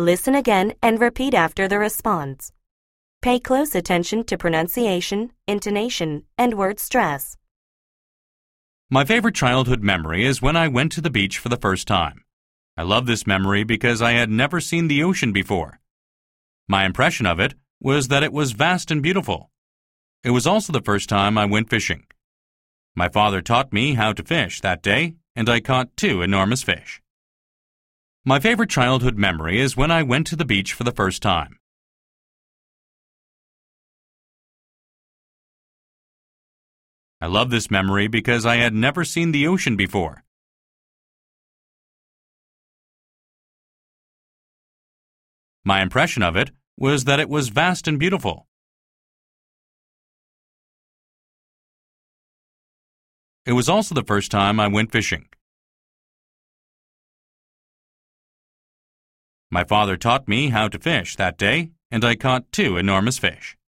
Listen again and repeat after the response. Pay close attention to pronunciation, intonation, and word stress. My favorite childhood memory is when I went to the beach for the first time. I love this memory because I had never seen the ocean before. My impression of it was that it was vast and beautiful. It was also the first time I went fishing. My father taught me how to fish that day, and I caught 2 enormous fish. My favorite childhood memory is when I went to the beach for the first time. I love this memory because I had never seen the ocean before. My impression of it was that it was vast and beautiful. It was also the first time I went fishing. My father taught me how to fish that day, and I caught 2 enormous fish.